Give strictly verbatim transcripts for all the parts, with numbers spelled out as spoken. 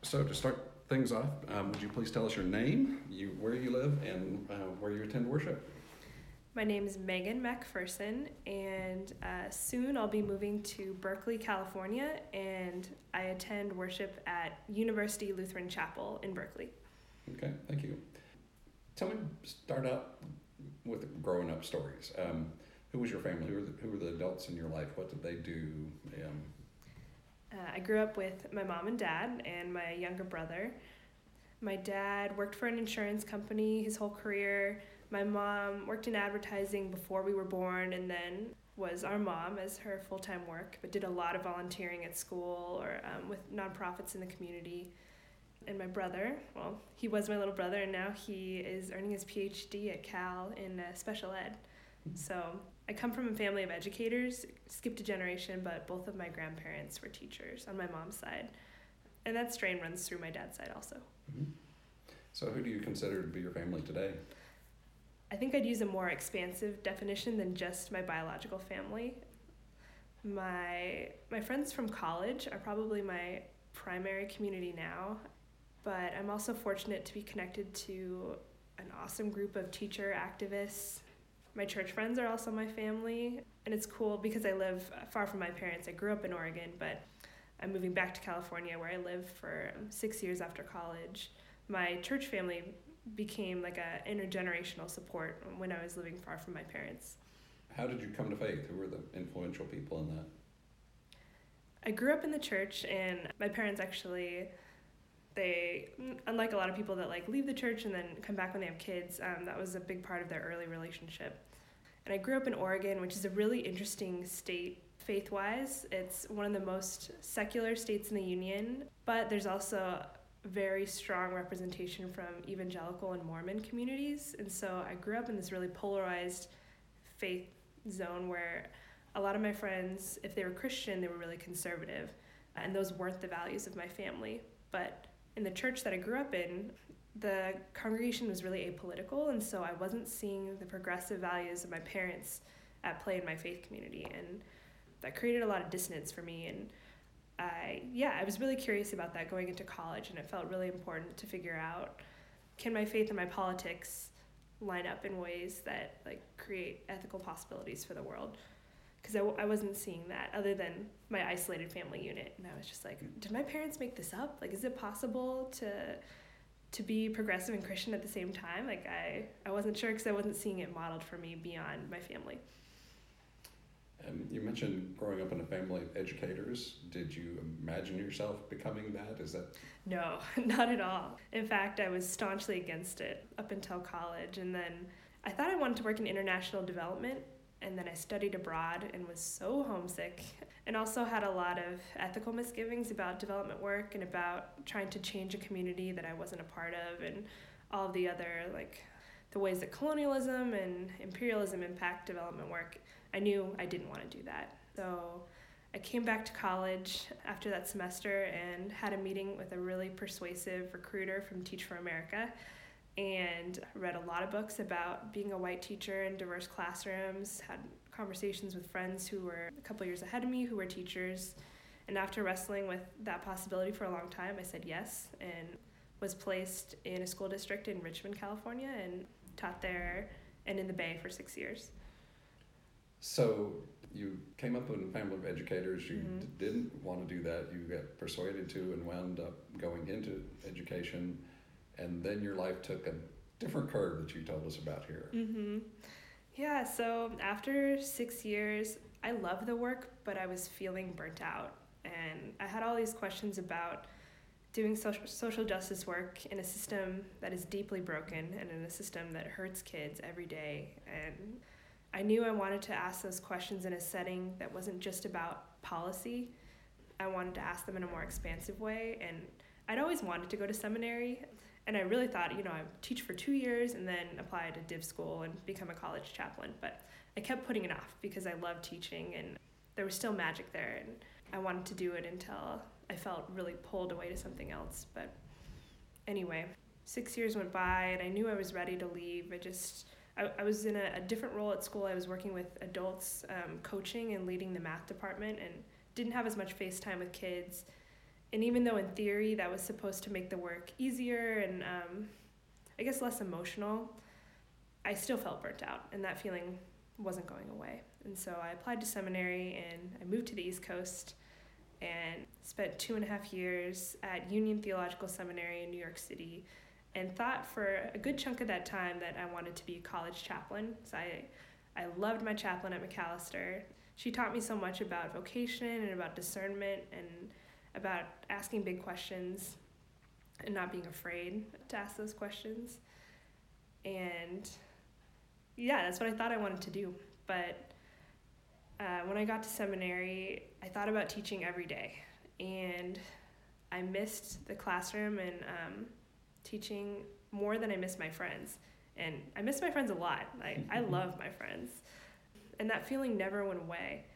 So to start things off, um, would you please tell us your name, you where you live, and uh, where you attend worship? My name is Megan McPherson, and uh, soon I'll be moving to Berkeley, California, and I attend worship at University Lutheran Chapel in Berkeley. Okay, thank you. Tell me, start out with growing up stories. Um, who was your family? Who were the, who were the adults in your life? What did they do? Um, Uh, I grew up with my mom and dad and my younger brother. My dad worked for an insurance company his whole career. My mom worked in advertising before we were born and then was our mom as her full-time work, but did a lot of volunteering at school or um, with nonprofits in the community. And my brother, well, he was my little brother, and now he is earning his P H D at Cal in uh, special ed. So I come from a family of educators, skipped a generation, but both of my grandparents were teachers on my mom's side. And that strain runs through my dad's side also. mm-hmm. So who do you consider to be your family today? I think I'd use a more expansive definition than just my biological family. My my friends from college are probably my primary community now, but I'm also fortunate to be connected to an awesome group of teacher activists. My church friends are also my family, and it's cool because I live far from my parents. I grew up in Oregon, but I'm moving back to California where I lived for six years after college. My church family became like a intergenerational support when I was living far from my parents. How did you come to faith? Who were the influential people in that? I grew up in the church, and my parents actually, they, unlike a lot of people that like leave the church and then come back when they have kids, um, that was a big part of their early relationship. And I grew up in Oregon, which is a really interesting state faith-wise. It's one of the most secular states in the union, but there's also very strong representation from evangelical and Mormon communities. And so I grew up in this really polarized faith zone where a lot of my friends, if they were Christian, they were really conservative. And those weren't the values of my family. But in the church that I grew up in, the congregation was really apolitical, and so I wasn't seeing the progressive values of my parents at play in my faith community, and that created a lot of dissonance for me. And I, yeah, I was really curious about that going into college, and it felt really important to figure out, can my faith and my politics line up in ways that like create ethical possibilities for the world? Because I, w- I wasn't seeing that other than my isolated family unit, and I was just like, did my parents make this up? Like, is it possible to to be progressive and Christian at the same time? Like, I, I wasn't sure because I wasn't seeing it modeled for me beyond my family. Um, you mentioned growing up in a family of educators. Did you imagine yourself becoming that? Is that? No, not at all. In fact, I was staunchly against it up until college. And then I thought I wanted to work in international development. And then I studied abroad and was so homesick, and also had a lot of ethical misgivings about development work and about trying to change a community that I wasn't a part of, and all of the other, like, the ways that colonialism and imperialism impact development work. I knew I didn't want to do that. So I came back to college after that semester and had a meeting with a really persuasive recruiter from Teach for America, and read a lot of books about being a white teacher in diverse classrooms, had conversations with friends who were a couple years ahead of me who were teachers. And after wrestling with that possibility for a long time, I said yes, and was placed in a school district in Richmond, California, and taught there and in the Bay for six years. So you came up in a family of educators. You Mm-hmm. d- didn't want to do that. You got persuaded to and wound up going into education. And then your life took a different curve that you told us about here. Mm-hmm. Yeah, so after six years, I loved the work, but I was feeling burnt out. And I had all these questions about doing social, social justice work in a system that is deeply broken and in a system that hurts kids every day. And I knew I wanted to ask those questions in a setting that wasn't just about policy. I wanted to ask them in a more expansive way. And I'd always wanted to go to seminary. And I really thought, you know, I'd teach for two years and then apply to div school and become a college chaplain. But I kept putting it off because I loved teaching and there was still magic there. And I wanted to do it until I felt really pulled away to something else. But anyway, six years went by and I knew I was ready to leave. I just, I, I was in a, a different role at school. I was working with adults, um, coaching and leading the math department, and didn't have as much face time with kids. And even though in theory that was supposed to make the work easier and um, I guess less emotional, I still felt burnt out, and that feeling wasn't going away. And so I applied to seminary, and I moved to the East Coast and spent two and a half years at Union Theological Seminary in New York City, and thought for a good chunk of that time that I wanted to be a college chaplain. So I, I loved my chaplain at Macalester. She taught me so much about vocation and about discernment and about asking big questions and not being afraid to ask those questions. And yeah, that's what I thought I wanted to do. But uh, when I got to seminary, I thought about teaching every day. And I missed the classroom and um, teaching more than I missed my friends. And I miss my friends a lot. I, I love my friends. And that feeling never went away.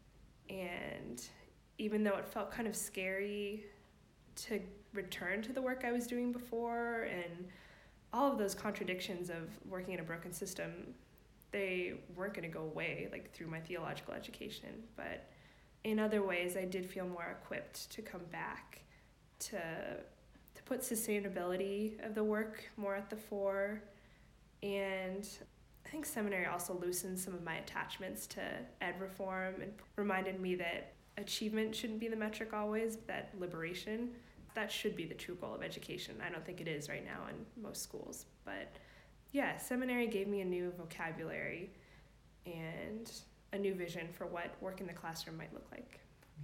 And even though it felt kind of scary to return to the work I was doing before and all of those contradictions of working in a broken system, they weren't going to go away like through my theological education. But in other ways, I did feel more equipped to come back to to put sustainability of the work more at the fore. And I think seminary also loosened some of my attachments to ed reform and reminded me that achievement shouldn't be the metric always, that liberation, that should be the true goal of education. I don't think it is right now in most schools. But yeah, seminary gave me a new vocabulary and a new vision for what work in the classroom might look like.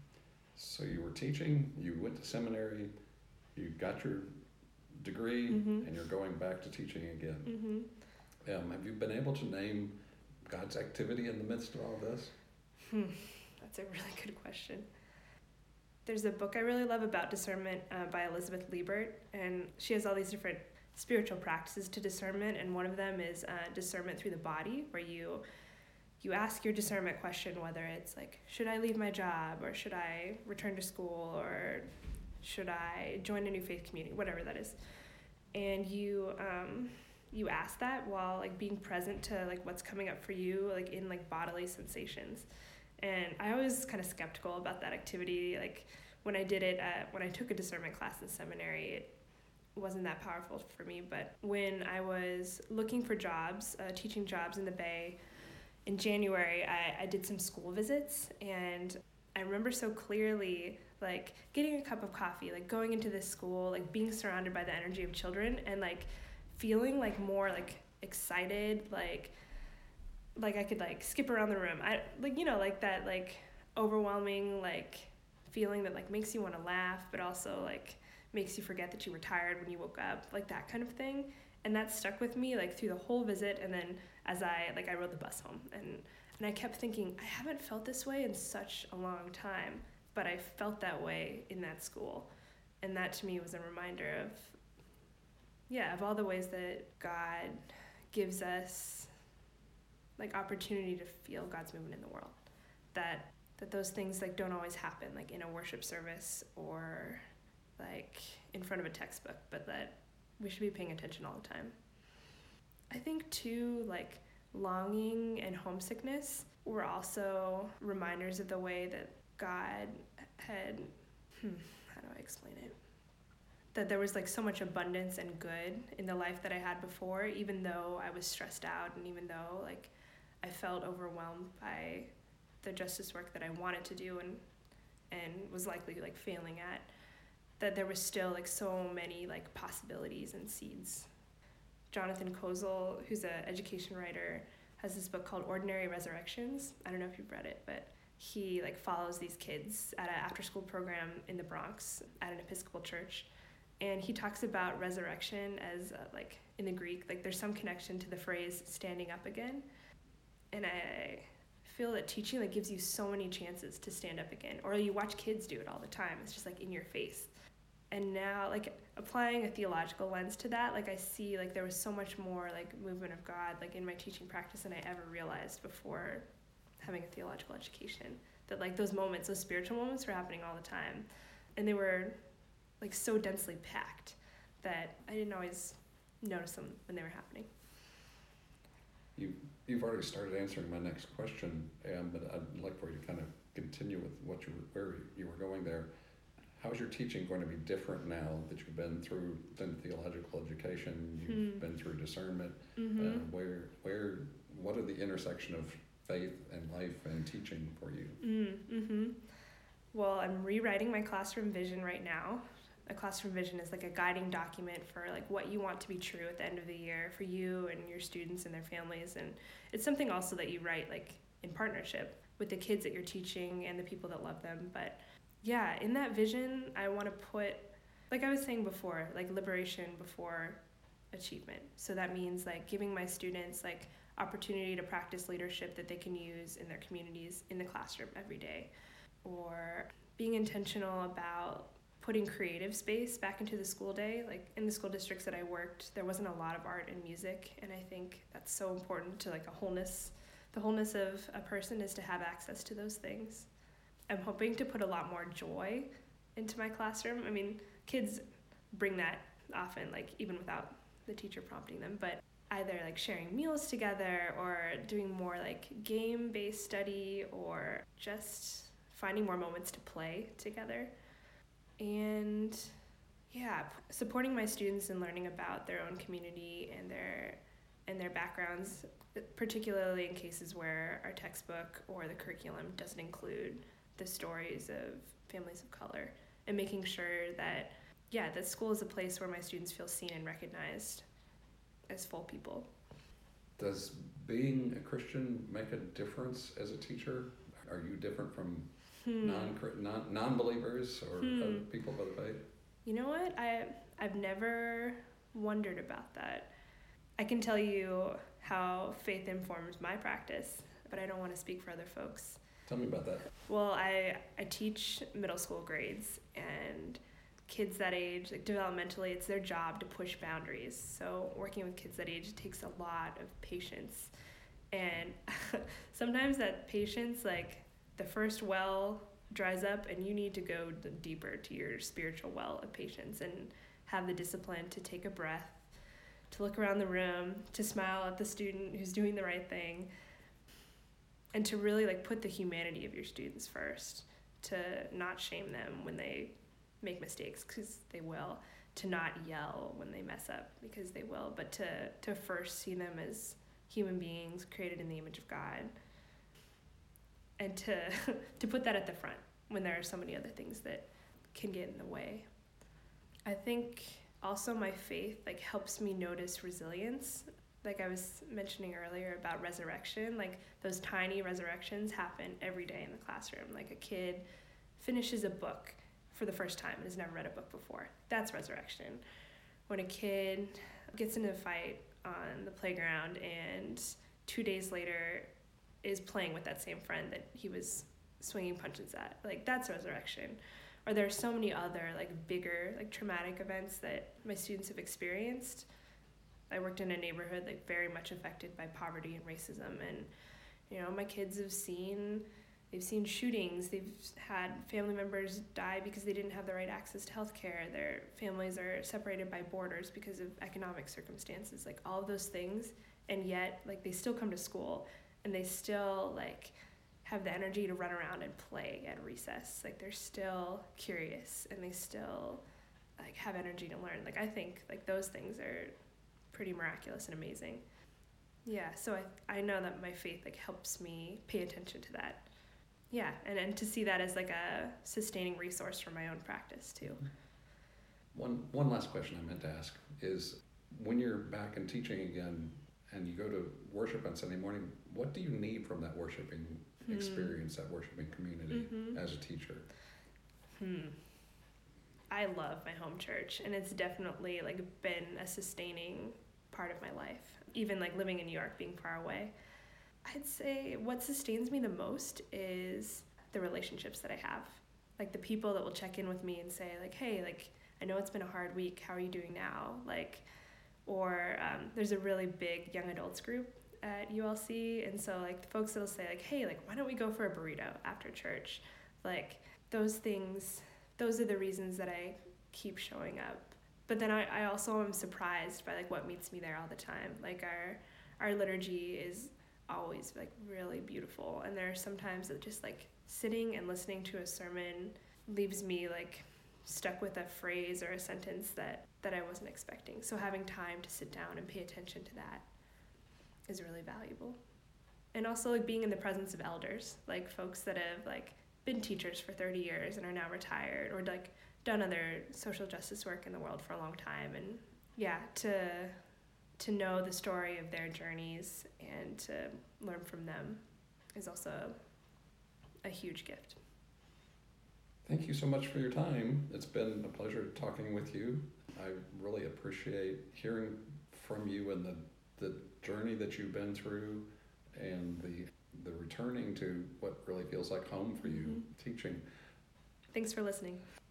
So you were teaching, you went to seminary, you got your degree, mm-hmm. and you're going back to teaching again. Mm-hmm. Um, have you been able to name God's activity in the midst of all this? Hmm. That's a really good question. There's a book I really love about discernment uh, by Elizabeth Liebert, and she has all these different spiritual practices to discernment, and one of them is uh, discernment through the body, where you you ask your discernment question, whether it's like, should I leave my job, or should I return to school, or should I join a new faith community, whatever that is. And you um, you ask that while like being present to like what's coming up for you, like in like bodily sensations. And I was kind of skeptical about that activity. Like when I did it, at, when I took a discernment class in seminary, it wasn't that powerful for me. But when I was looking for jobs, uh, teaching jobs in the Bay, in January, I, I did some school visits, and I remember so clearly like getting a cup of coffee, like going into this school, like being surrounded by the energy of children, and like feeling like more like excited, like like I could like skip around the room. I like, you know, like that like overwhelming like feeling that like makes you want to laugh, but also like makes you forget that you were tired when you woke up, like that kind of thing. And that stuck with me like through the whole visit. And then as I like I rode the bus home, and and I kept thinking, I haven't felt this way in such a long time, but I felt that way in that school. And that to me was a reminder of yeah, of all the ways that God gives us like opportunity to feel God's movement in the world. That that those things like don't always happen like in a worship service or like in front of a textbook, but that we should be paying attention all the time. I think too, like longing and homesickness were also reminders of the way that God had, hmm, how do I explain it? That there was like so much abundance and good in the life that I had before, even though I was stressed out and even though like I felt overwhelmed by the justice work that I wanted to do and and was likely like failing at, that there was still like so many like possibilities and seeds. Jonathan Kozol, who's an education writer, has this book called Ordinary Resurrections. I don't know if you've read it, but he like follows these kids at an after-school program in the Bronx at an Episcopal church, and he talks about resurrection as uh, like in the Greek, like there's some connection to the phrase standing up again. And I feel that teaching like gives you so many chances to stand up again, or you watch kids do it all the time. It's just like in your face. And now like applying a theological lens to that, like I see like there was so much more like movement of God like in my teaching practice than I ever realized before having a theological education. That like those moments, those spiritual moments were happening all the time. And they were like so densely packed that I didn't always notice them when they were happening. You, you've already started answering my next question, um, but I'd like for you to kind of continue with what you were, where you were going there. How is your teaching going to be different now that you've been through the theological education, you've Hmm. been through discernment? Mm-hmm. Uh, where, where, what are the intersection of faith and life and teaching for you? Mm-hmm. Well, I'm rewriting my classroom vision right now. A classroom vision is like a guiding document for like what you want to be true at the end of the year for you and your students and their families. And it's something also that you write like in partnership with the kids that you're teaching and the people that love them. But yeah, in that vision, I want to put, like I was saying before, like liberation before achievement. So that means like giving my students like opportunity to practice leadership that they can use in their communities in the classroom every day, or being intentional about putting creative space back into the school day. Like in the school districts that I worked, there wasn't a lot of art and music, and I think that's so important to like a wholeness. The wholeness of a person is to have access to those things. I'm hoping to put a lot more joy into my classroom. I mean, kids bring that often, like even without the teacher prompting them, but either like sharing meals together or doing more like game-based study or just finding more moments to play together. And yeah, supporting my students in learning about their own community and their and their backgrounds, particularly in cases where our textbook or the curriculum doesn't include the stories of families of color, and making sure that, yeah, that school is a place where my students feel seen and recognized as full people. Does being a Christian make a difference as a teacher? Are you different from Hmm. non, non non-believers or Hmm. other people of the faith? You know what? I I've never wondered about that. I can tell you how faith informs my practice, but I don't want to speak for other folks. Tell me about that. Well, I I teach middle school grades, and kids that age, like developmentally, it's their job to push boundaries. So working with kids that age takes a lot of patience, and sometimes that patience, like the first well dries up, and you need to go deeper to your spiritual well of patience and have the discipline to take a breath, to look around the room, to smile at the student who's doing the right thing, and to really like put the humanity of your students first, to not shame them when they make mistakes, because they will, to not yell when they mess up, because they will, but to, to first see them as human beings created in the image of God, and to to put that at the front when there are so many other things that can get in the way. I think also my faith like helps me notice resilience. Like I was mentioning earlier about resurrection, like those tiny resurrections happen every day in the classroom. Like a kid finishes a book for the first time and has never read a book before. That's resurrection. When a kid gets into a fight on the playground and two days later is playing with that same friend that he was swinging punches at, like that's resurrection. Or there are so many other like bigger like traumatic events that my students have experienced. I worked in a neighborhood like very much affected by poverty and racism, and you know my kids have seen they've seen shootings, they've had family members die because they didn't have the right access to healthcare, their families are separated by borders because of economic circumstances, like all of those things, and yet like they still come to school and they still like have the energy to run around and play at recess. Like they're still curious and they still like have energy to learn. Like I think like those things are pretty miraculous and amazing. Yeah, so I I know that my faith like helps me pay attention to that. Yeah, and, and to see that as like a sustaining resource for my own practice too. One one last question I meant to ask is, when you're back and teaching again and you go to worship on Sunday morning, what do you need from that worshiping Hmm. experience, that worshiping community Mm-hmm. as a teacher? Hmm. I love my home church, and it's definitely like been a sustaining part of my life. Even like living in New York, being far away, I'd say what sustains me the most is the relationships that I have. Like the people that will check in with me and say like, hey, like I know it's been a hard week, how are you doing now? Like, or um, there's a really big young adults group at U L C, and so like the folks that'll say like, hey, like why don't we go for a burrito after church? Like those things, those are the reasons that I keep showing up. But then I, I also am surprised by like what meets me there all the time. Like our our liturgy is always like really beautiful, and there are sometimes that just like sitting and listening to a sermon leaves me like stuck with a phrase or a sentence that, that I wasn't expecting. So having time to sit down and pay attention to that is really valuable. And also like being in the presence of elders, like folks that have like been teachers for thirty years and are now retired, or like done other social justice work in the world for a long time. And yeah, to to know the story of their journeys and to learn from them is also a huge gift. Thank you so much for your time. It's been a pleasure talking with you. I really appreciate hearing from you and the, the journey that you've been through and the the returning to what really feels like home for you, mm-hmm. teaching. Thanks for listening.